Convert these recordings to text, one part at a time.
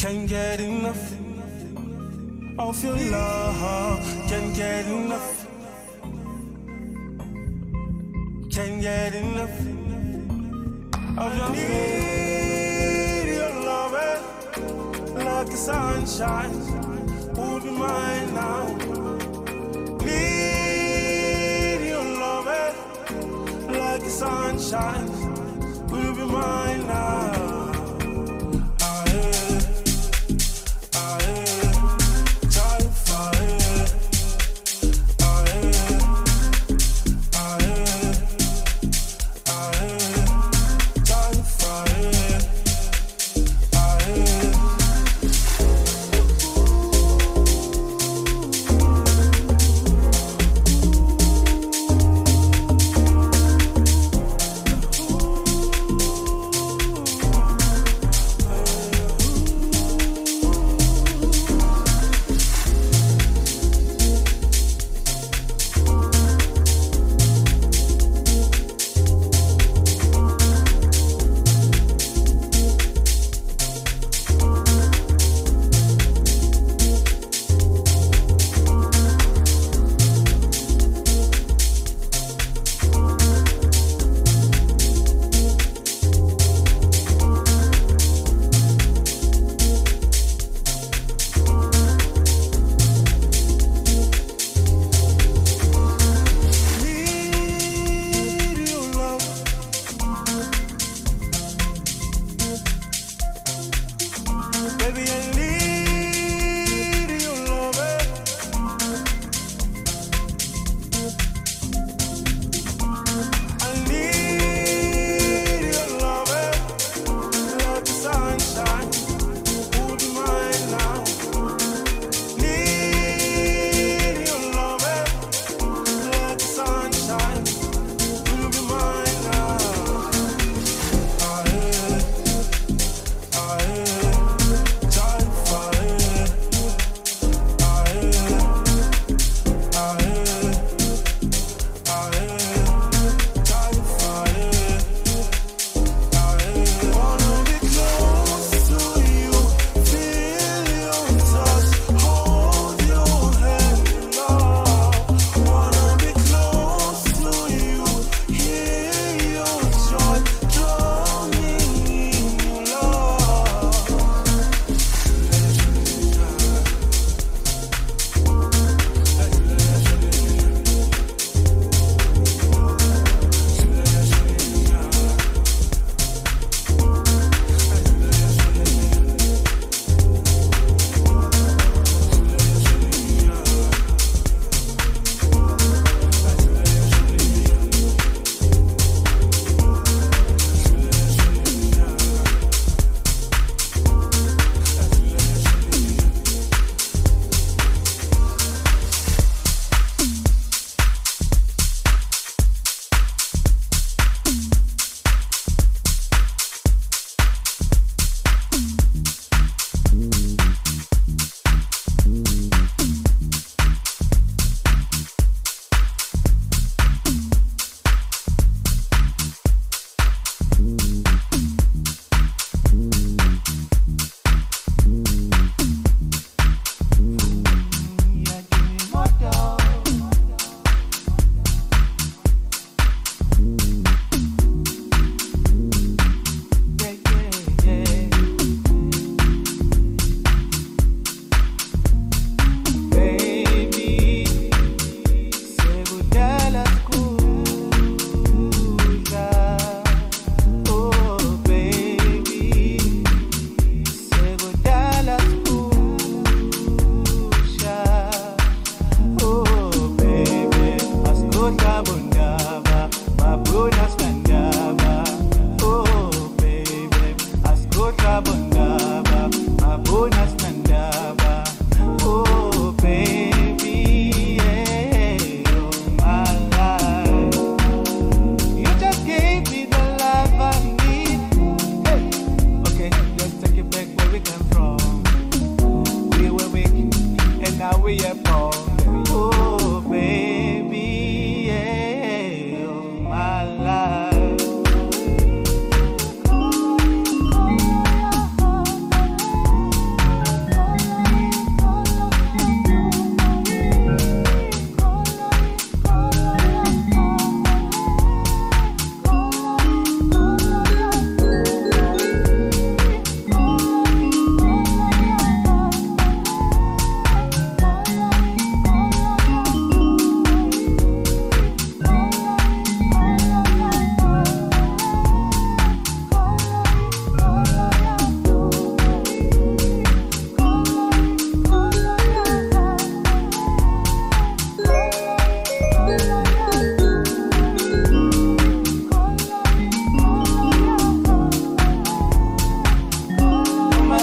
Can't get enough of your love. Can't get enough. Can't get enough of your need your love like the sunshine. Would be mine now. Need your love like the sunshine. Will be mine now.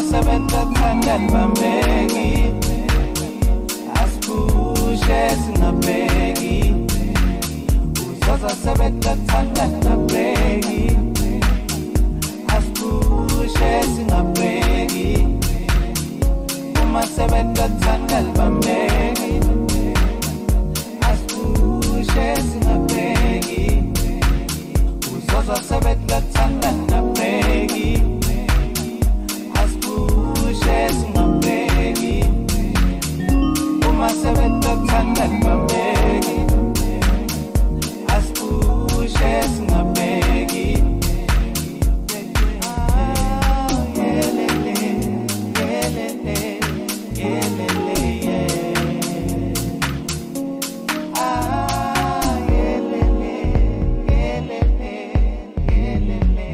sebenza thandani bambeki asipushe singabheki uzoza sebenza thandani nabheki asipushe singabheki uma sebenza thandani bambeki asipushe singabheki uzoza sebenza thandani nabheki sebenza thandani bambeki asipushe singabheki yelele yelele yelele yelele yelele yelele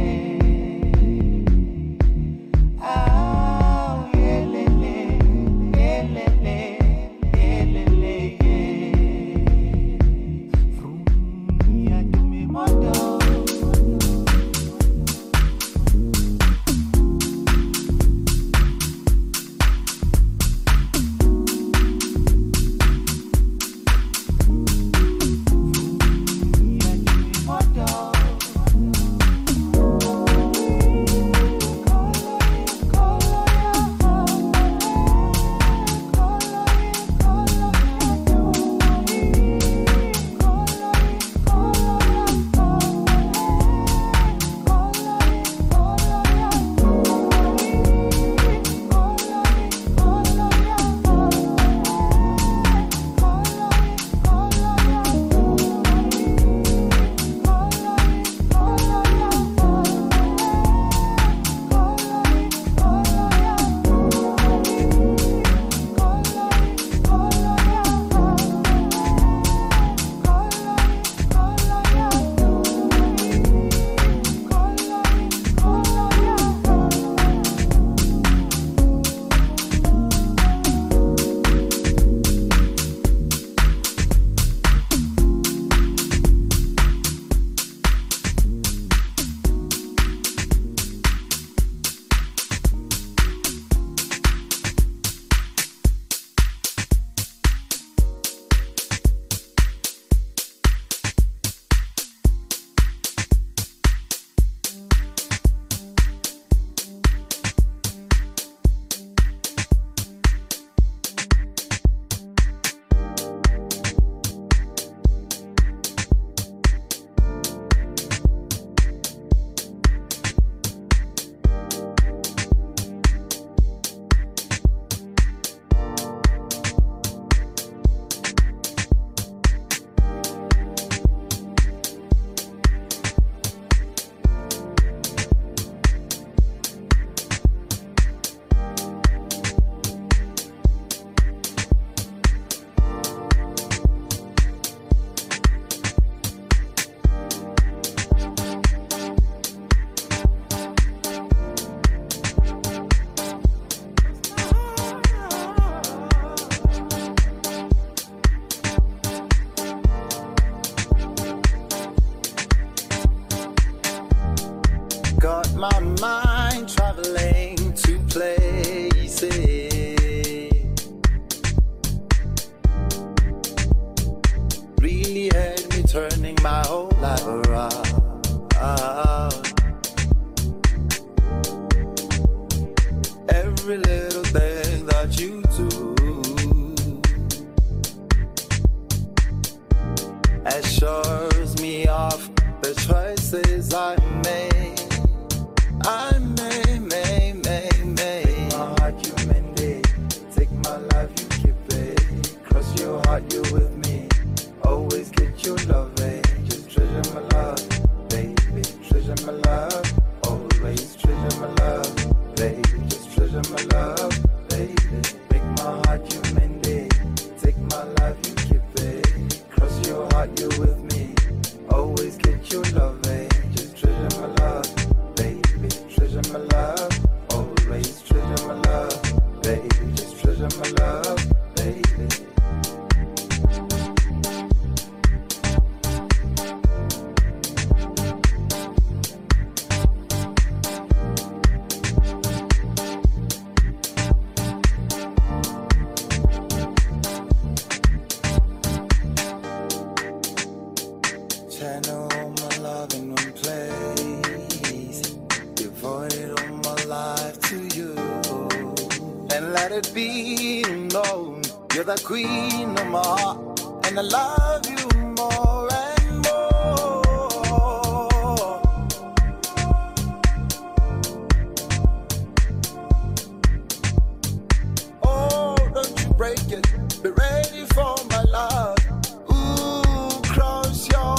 my mind traveling to places. Really had me turning my whole life around. Every little thing that you do assures me of the choices I made. I may. Take my heart, you mend it. Take my life, you keep it. Cross your heart, you with me. Always get your loving. Just treasure my love, baby. Treasure my love. Always treasure my love, baby. Just treasure my love, baby. Break my heart, you mend it. Take my life, you keep it. Cross your heart, you with me. Always get your loving. Just treasure my love, baby. Treasure my love. Always treasure my love, baby. Just treasure my love, baby. let it be known you're the queen of my heart, and I love you more and more. Oh, don't you break it, be ready for my love. Ooh, cross your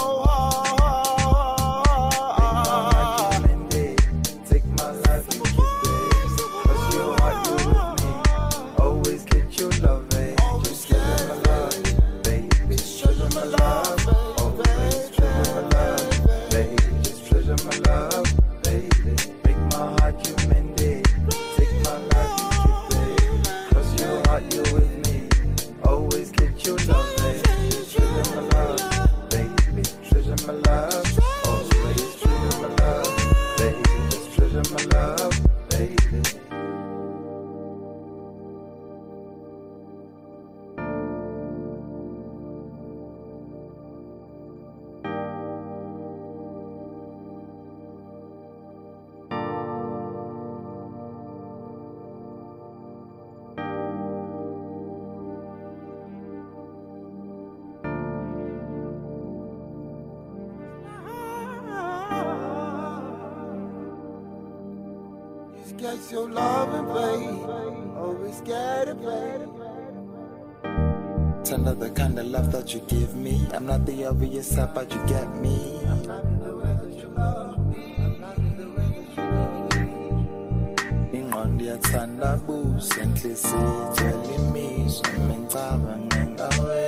heart. Take my life, you keep it. Cross your heart, you with me. Always get your love, babe. Just treasure my love, baby. Treasure my love, always treasure my love, baby. Just treasure my love, baby. Make my heart you mend it. Take my life, you keep it. Cross your heart, you with me. Always get your love, baby. Just treasure my love, baby. Treasure my love, always treasure my love, baby. Just treasure my love, baby. Get your love and babe, always get it, babe. Tender the kind of love that you give me. I'm not the obvious type, but you get me. I'm not in the way that you love me. I'm not in the way that you love me. Inqondo yathandabuza enhliziyo ithwele imizwa mengicabanga ngawe.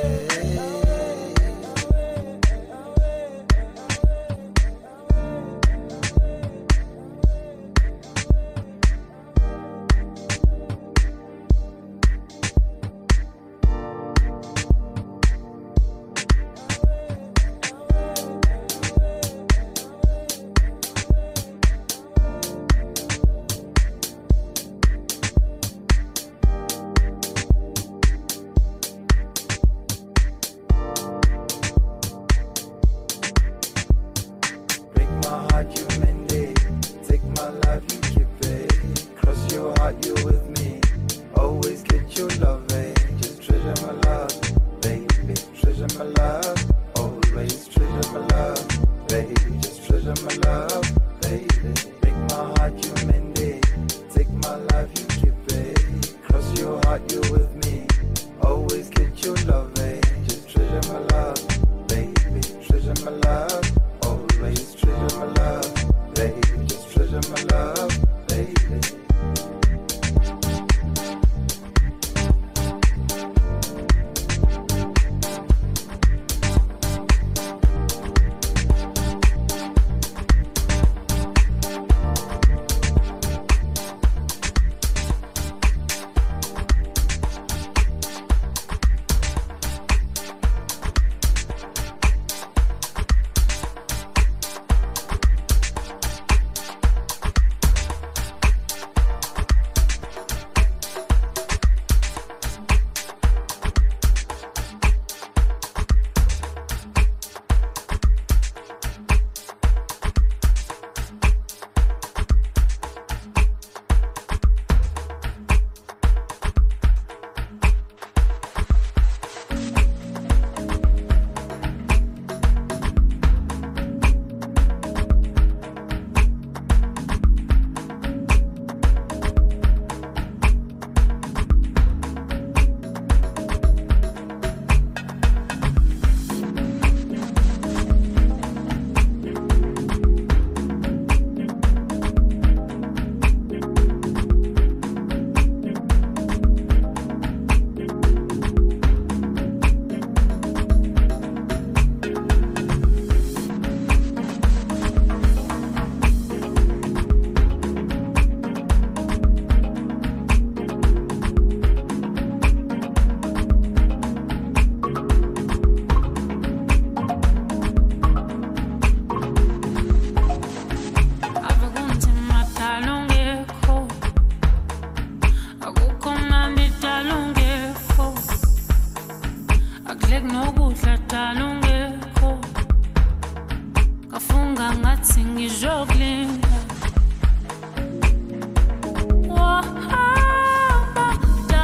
Wahamba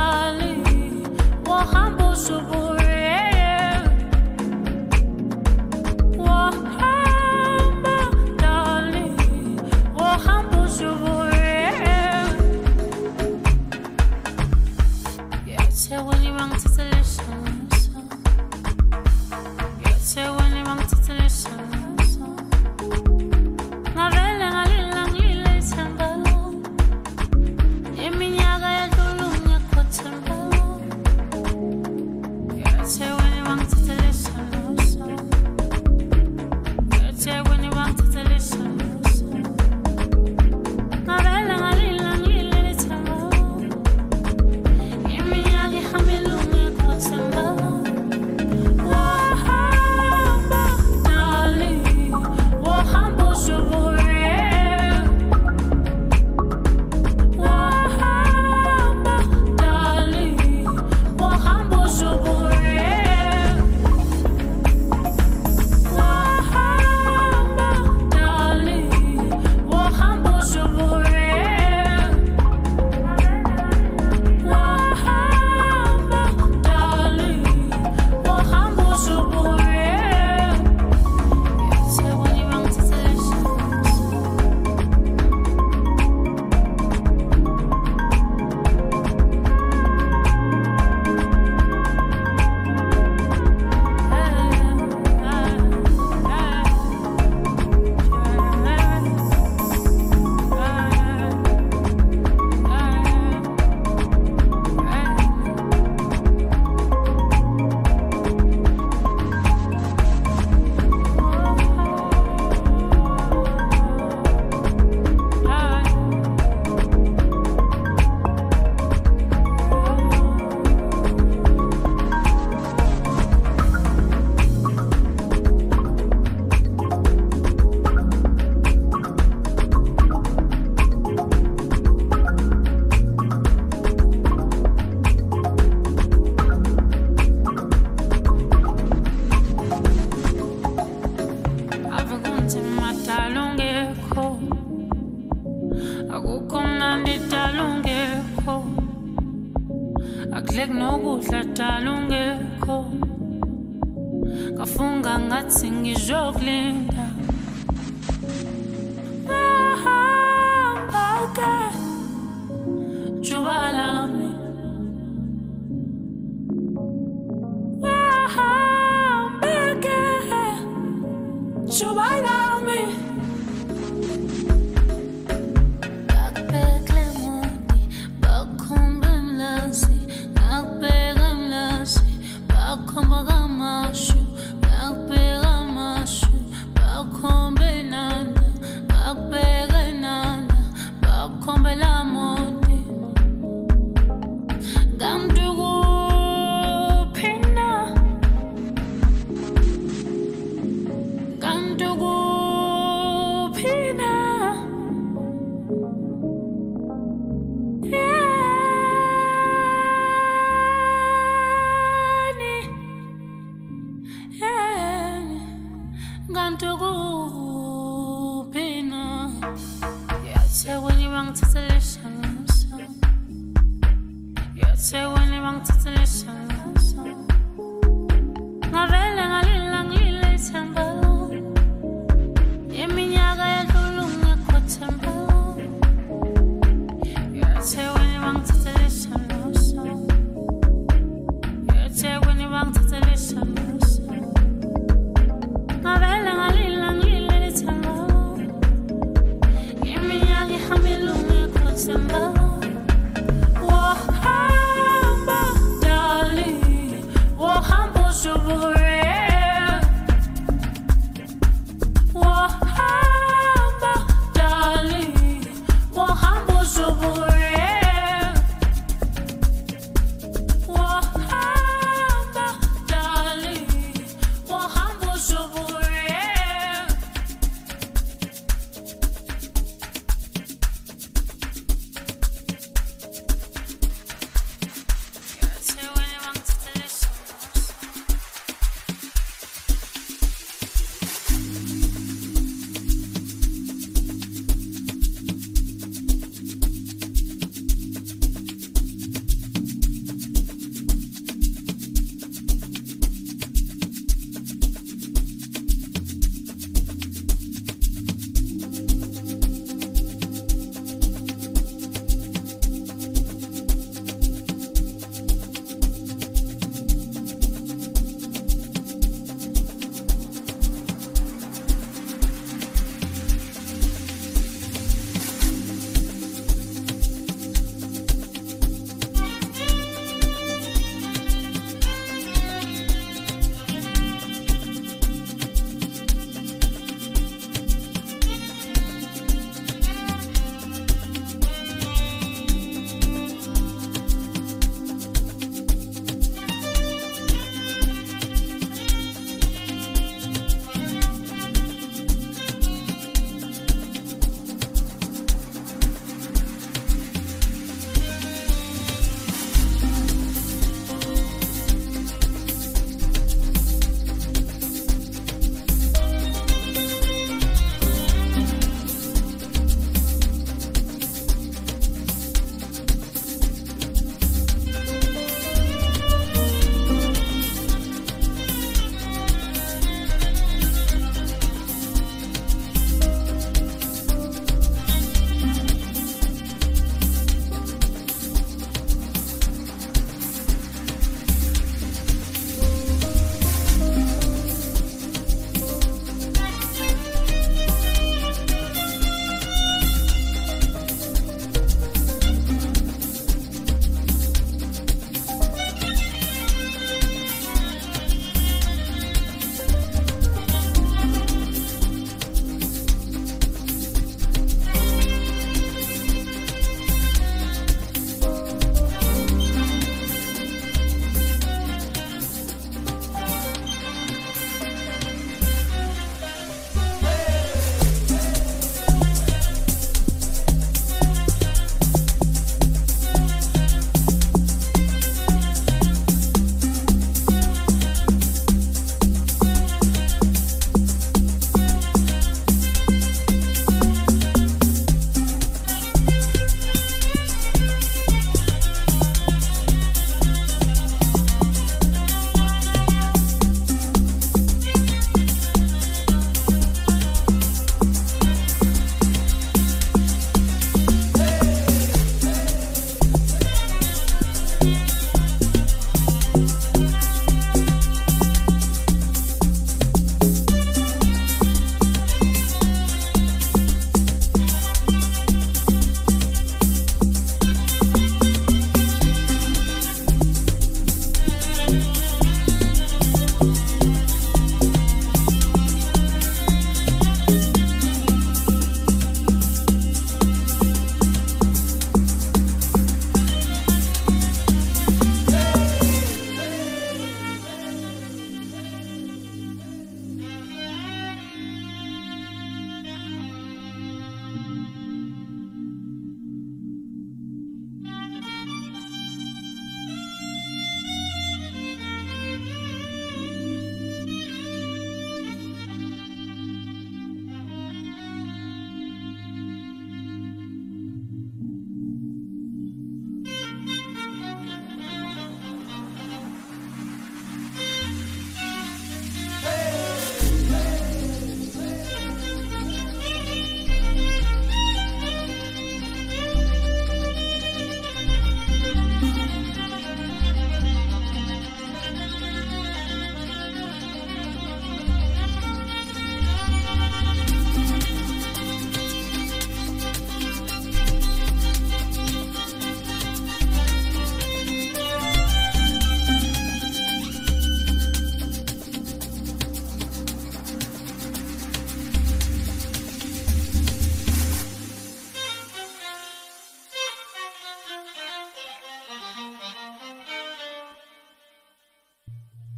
Come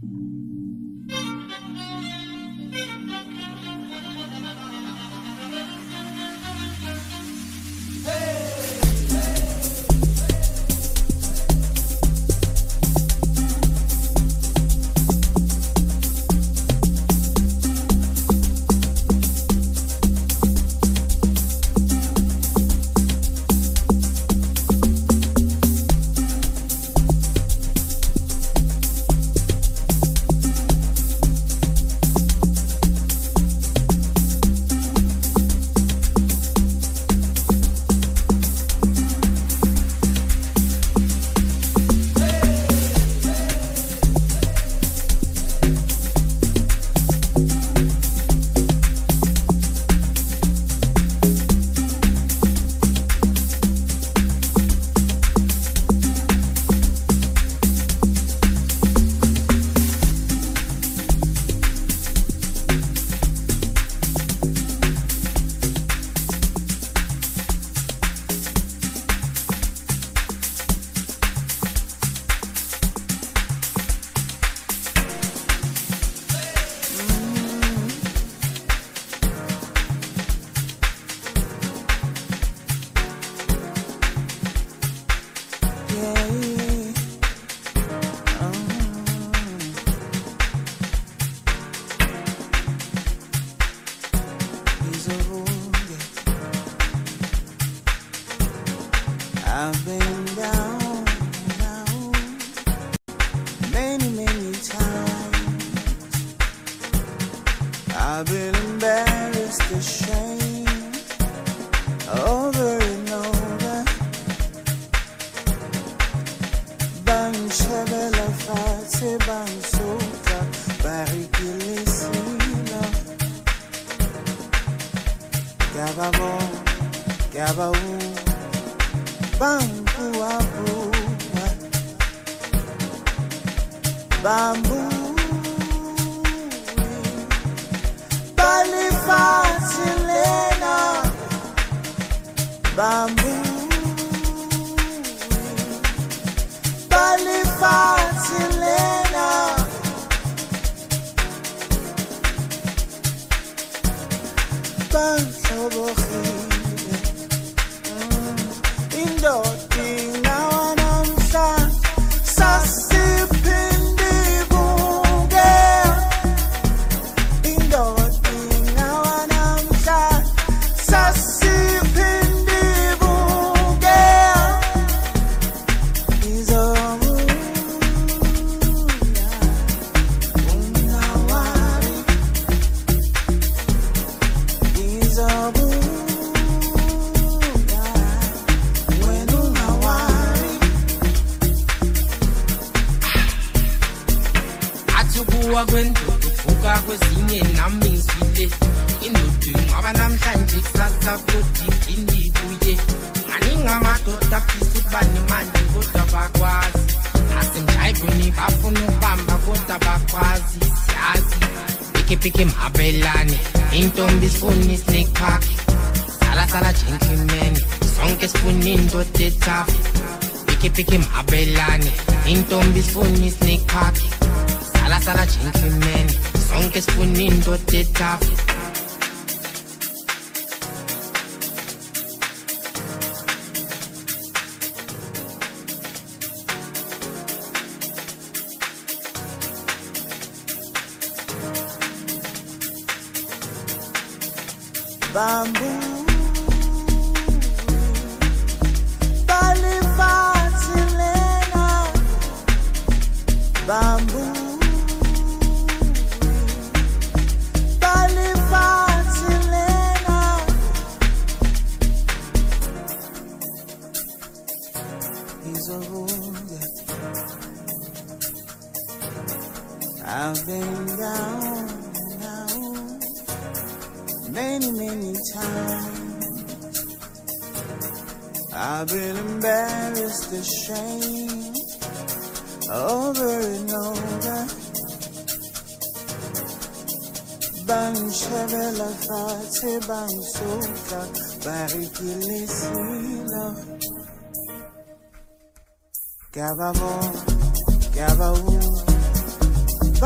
I've been down now many, many times. I've been embarrassed, ashamed, over and over. Bang Shabella Fati, Bang Sota, Barikilisina. Gababo, Gabao. Bambu abu, bambu, balifatilena, bambu, balifatilena, bansobohi. Piki mabelani, intombi sifuni snake park. Sala sala gentleman, sonke sifuni indoda etafu. Piki mabelani, intombi sifuni snake park. Sala sala gentleman, sonke sifuni indoda etafu. Bambu, balifatilena, bambu, balifatilena. He's a wounded. I've been down many, many times. I've been embarrassed, ashamed, over and over. Bang Shabella Fati, Bang Sota, Barikilisina. Gababo, Gabao,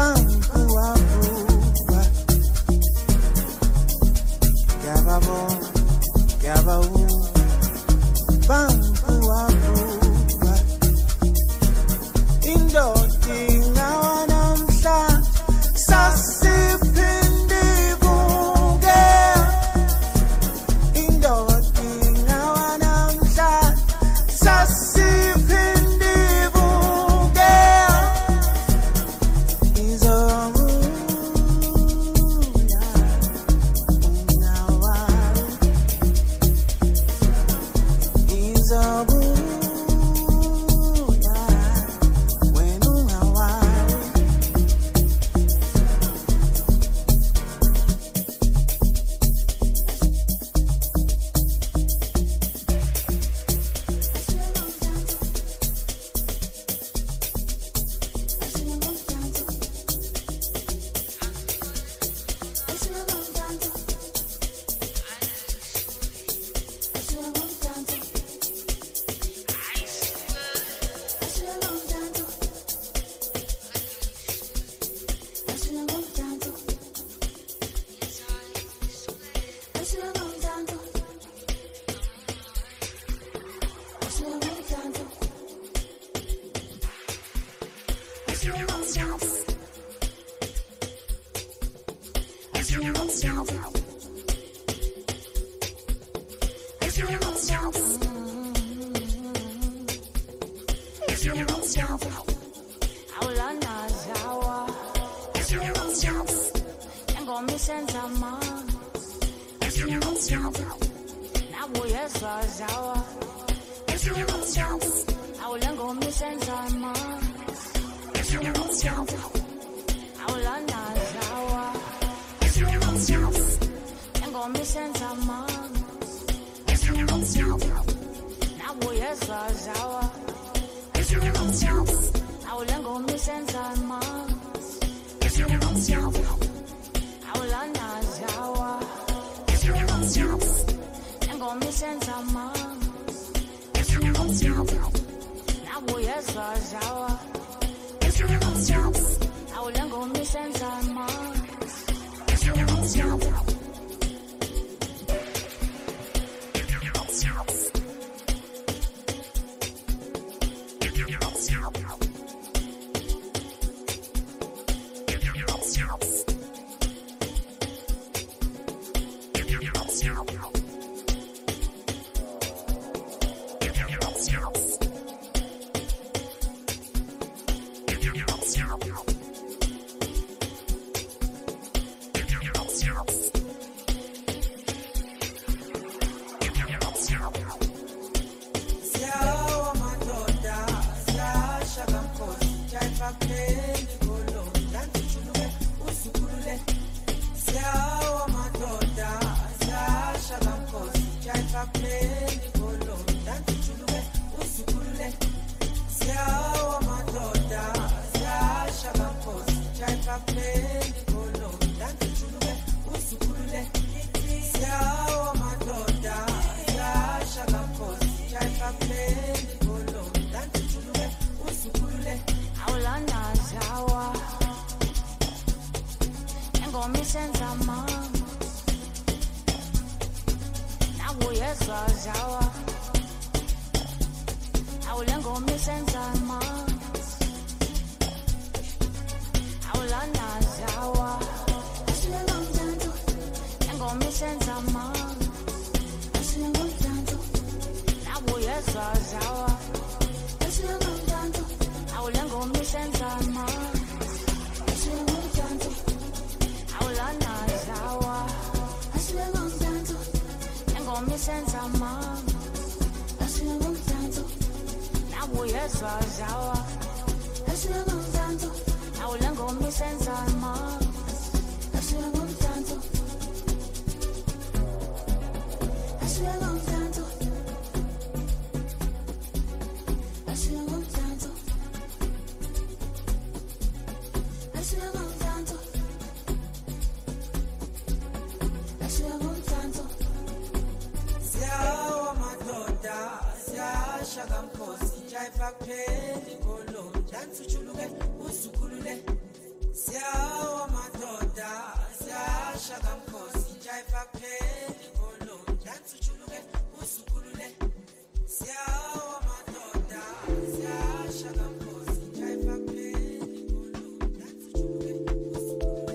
Siyawa madoda, siyashaka mkhosi, jaipa pleni kolo, dance uchuluke, usukulule. Siyawa madoda, siyashaka mkhosi, jaipa pleni kolo, dance uchuluke, usukulule.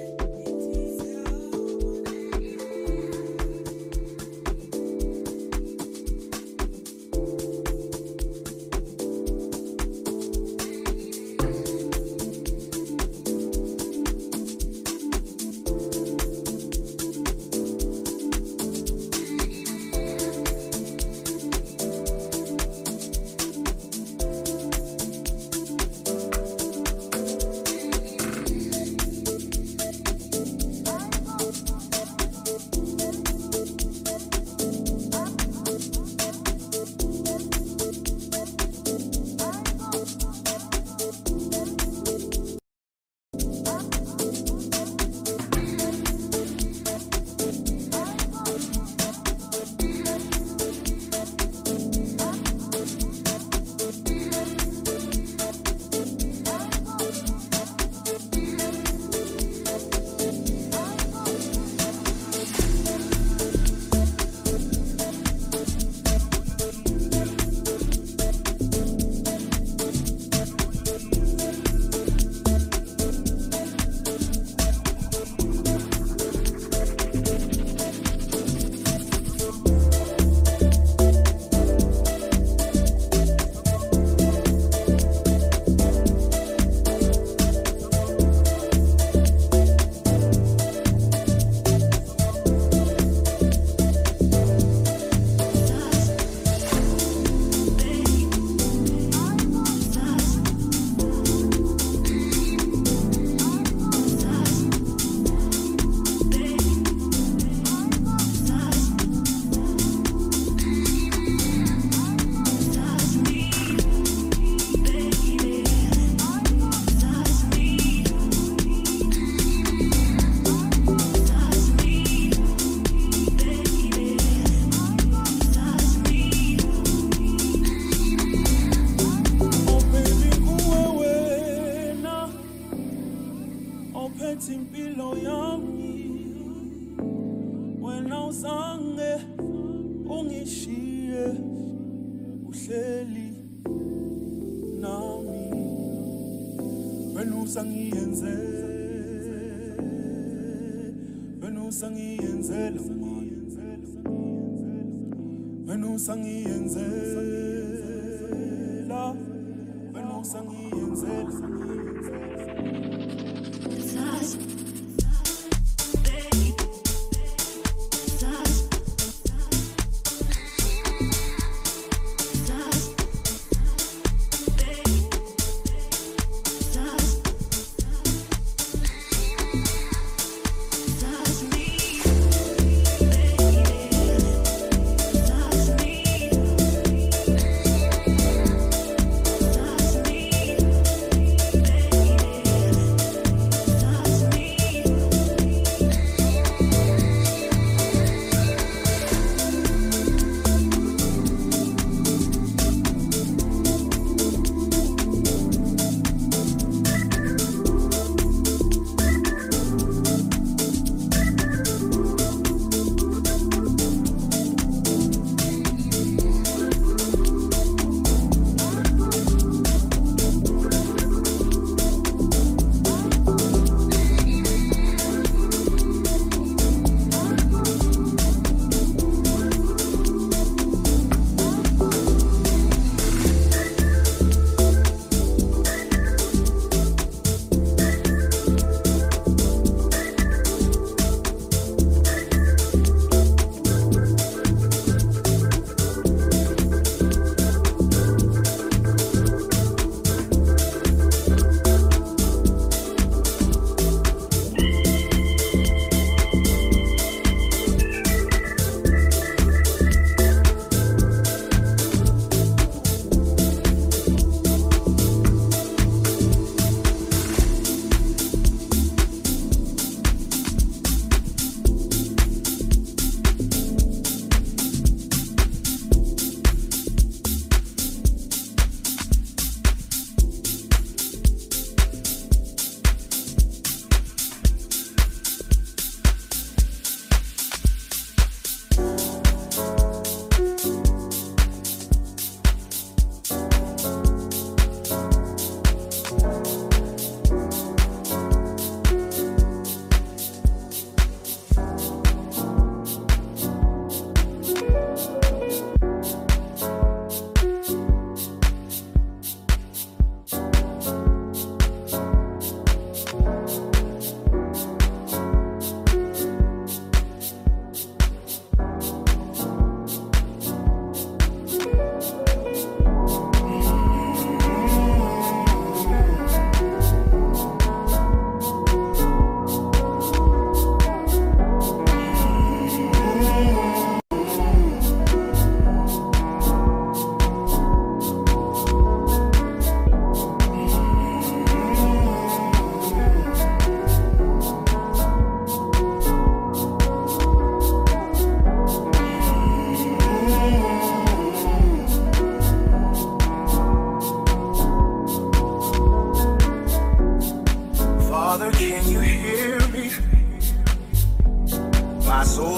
Impilo yami wena uzange ungishiye uhleli nami wena usangiyenze wena usangiyenzela wena usangiyenzela wena usangiyenzela.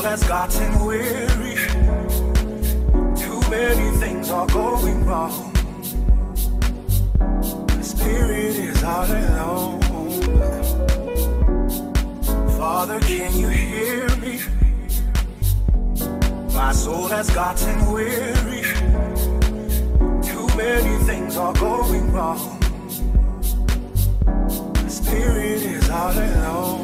has gotten weary. Too many things are going wrong. My spirit is all alone. Father, can you hear me? My soul has gotten weary. Too many things are going wrong. My spirit is all alone.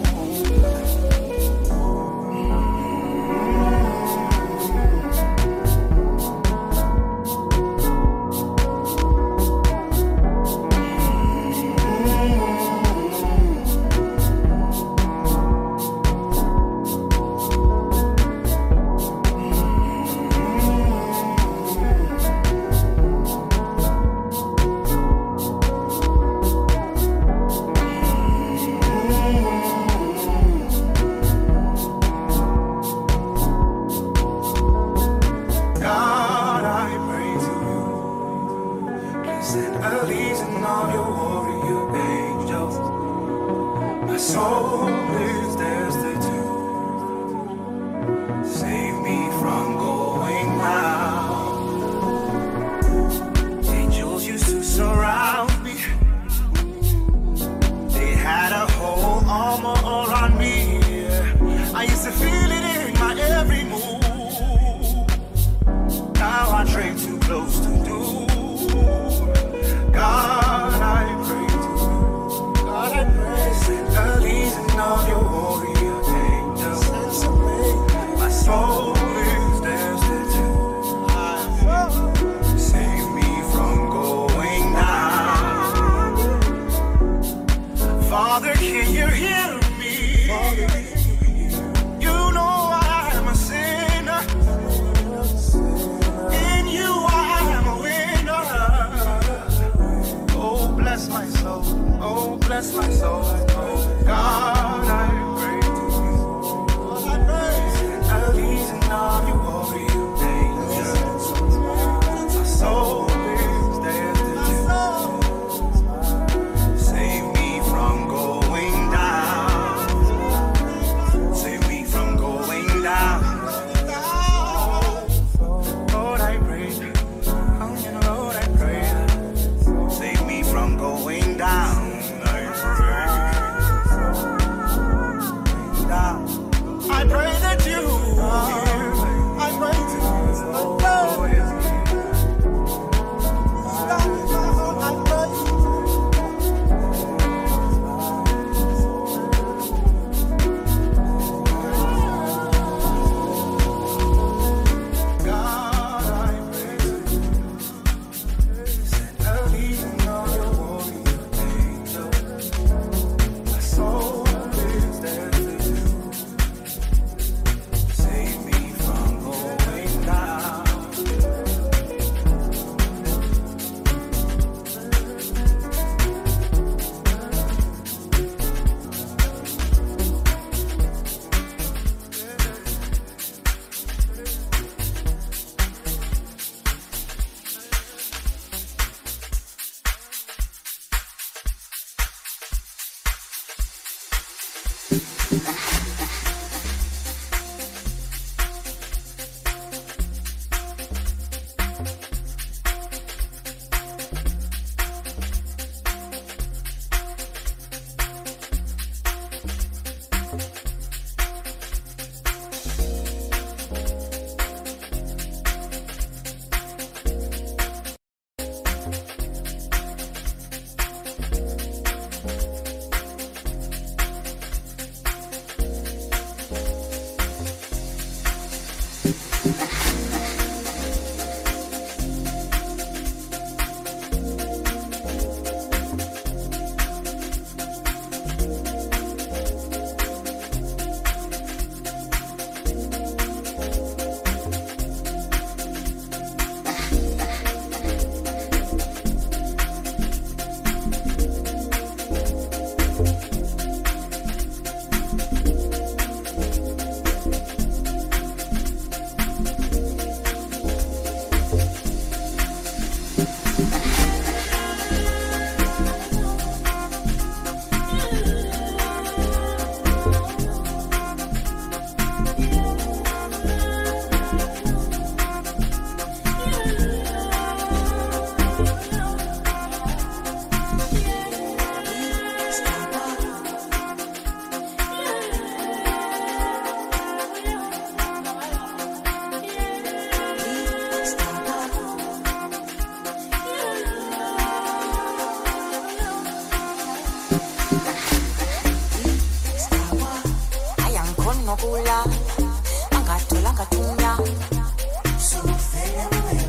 nokula angatholanga thunya sufela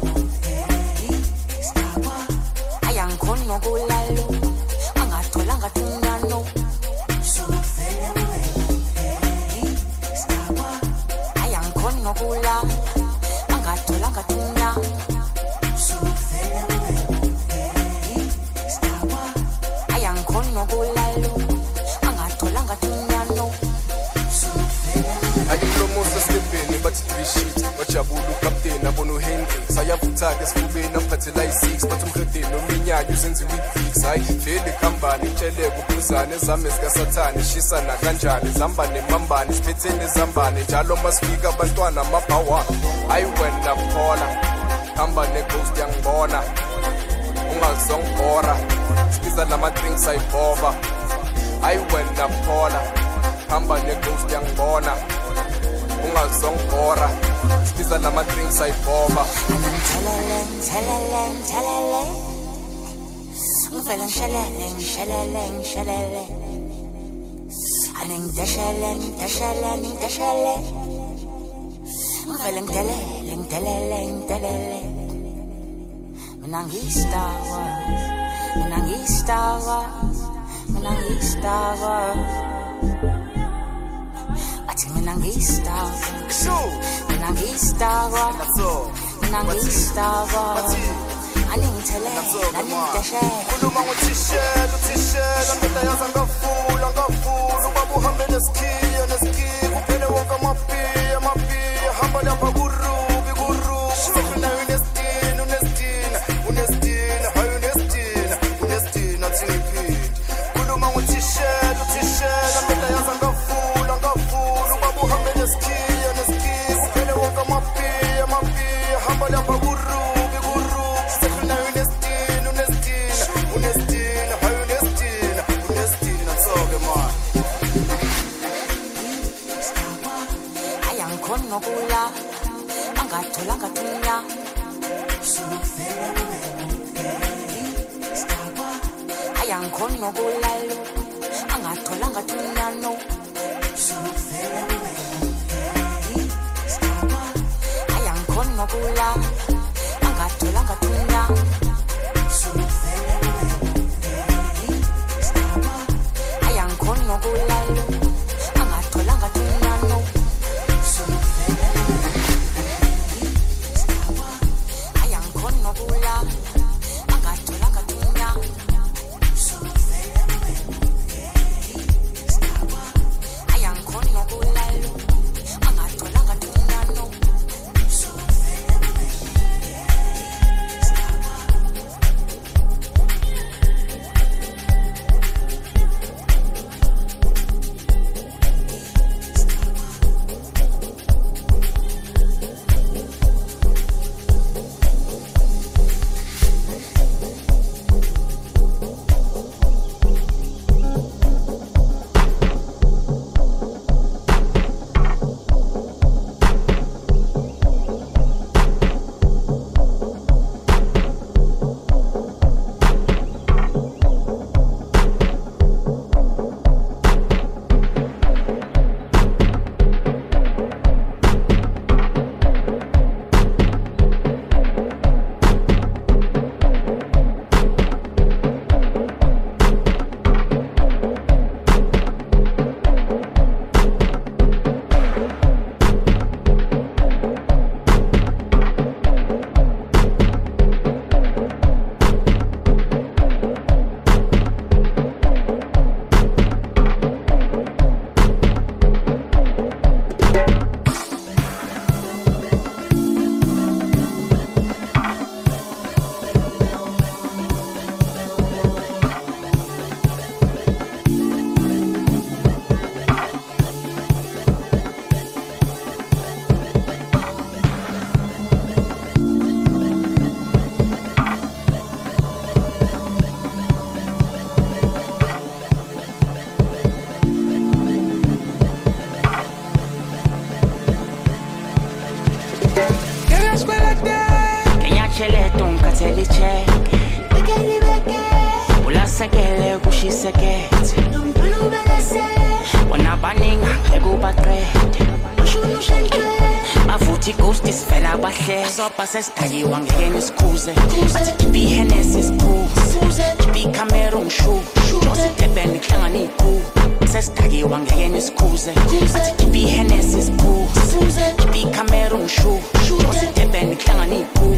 ayangikhoni nokulalo angatholanga thunya no sufela ayangikhoni nokula angatholanga thunya sufela ayangikhoni nokulalo angatholanga thunya no ayimlomosa stepeni bathi 3 sheet wajabula ukapteni abona uHenry sayavutha-ke esifubeni amphathela i6 bathi umhledeni ominyanya uzenziwa i-fix hayi vele khambani itsheleke uphuzane ezame zikasathane shisana kanjani zambane mambane siphethene zambane njalo masifika abantwana amabhawa hayi wena phola hamba neghost yangibona ungazongibhora sibiza lama-drinks ayibhova hayi wena phola hamba neghost yangibona ungazongibhora sibiza lama-drinks ayibhova Thelele ngivela ngishelele anengideshele ngivela ngidelele mina ngiyistawa athi mina ngiyistawa anengithele anengideshele Kuluma ngotishela ndoda yaza ngafula ubaba uhambe neskiya kuphele wonke amapiya hamba lapha kurubi sefuna unestina hayi unestina thiniphini kuluma ngotishela ndoda yaza ngafula ubaba uhambe neskiya kuphele wonke amapiya hamba lapha kurubi sefuna unestina hayi unestina soke man ayangikhoni nokula angatholanga thunya ayangikhoni nokulalo angatholanga thunya no ayangikhoni nokula angatholanga thunya ayangikhoni nokulalo angatholanga thunya no ayangikhoni nokula angatholanga thunya ayangikhoni nokulalo angatholanga thunya no Ulasakele kushisekete Bona baninga ngekubaqede bavuthi ghost isivela bahle soba sesidayiwa ngeke nisikhuze bathi khipha ihenesi siphuze khipha ikhamera ungishu josidebeni kuhlangana iy'khu sesidayiwa ngeke nisikhuze bathi khipha ihenesi siphuze khipha ikhamera ungishu josidebeni kuhlangana iy'khu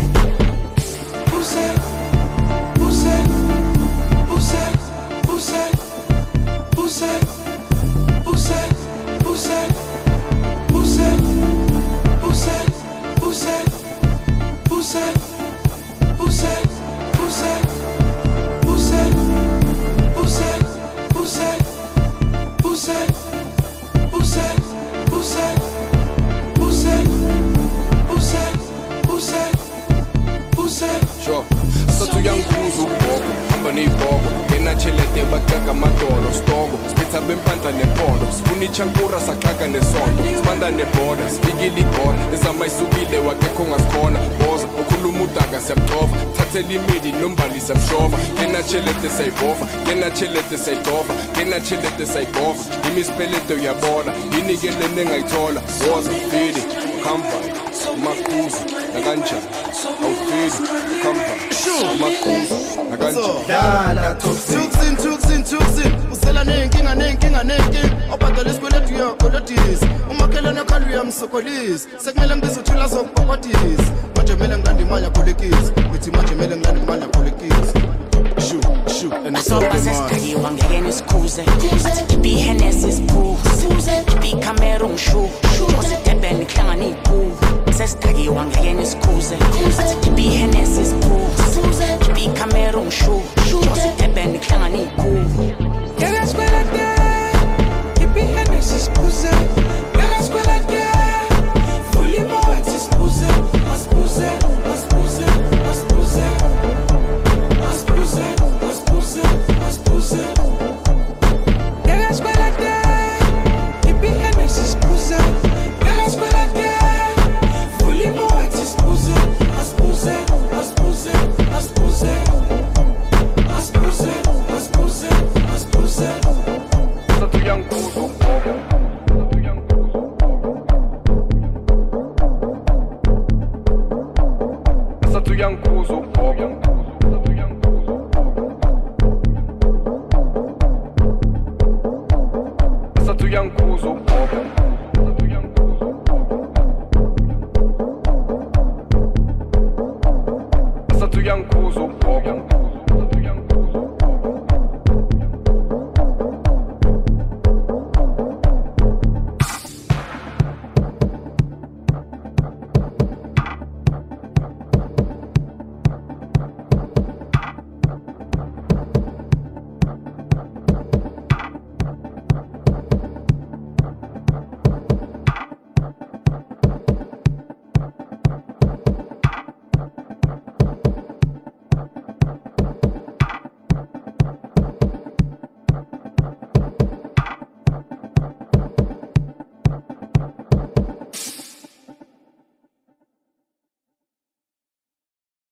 chankura sakhaka nesondo sibanda neboda sibikile igona ezamayisukile wakekho ngasikhona boza ukhuluma udaka siyamxova thathela imidi nombali siyamshova ngenachelete sayibova ngenachelete sayidova ngenachelete sayigova imisipeleto uyabona inikele nengayithola boza fili khamba umakuza nakanjani awufili khamba umakuza nakanjani dala tuksin usela nenkinga obhadala isikweletu yakho lodisi umakhelwane khali uyamsokolisi sekumele ngizothula zokubhokotisi manje kumele ngilanda imali yabolekisi mithi manje kumele ngilanda imali yabolekisi basoba sesidayiwa ngeke nisikhuze bathi khipha ihenesi siphuze khipha ikhamera ungishu josidebeni kuhlangana iy'khu sesidayiwa ngeke nisikhuze bathi khipha ihenesi siphuze khipha ikhamera ungishu josidebeni kuhlangana iy'khu Young Kuzo.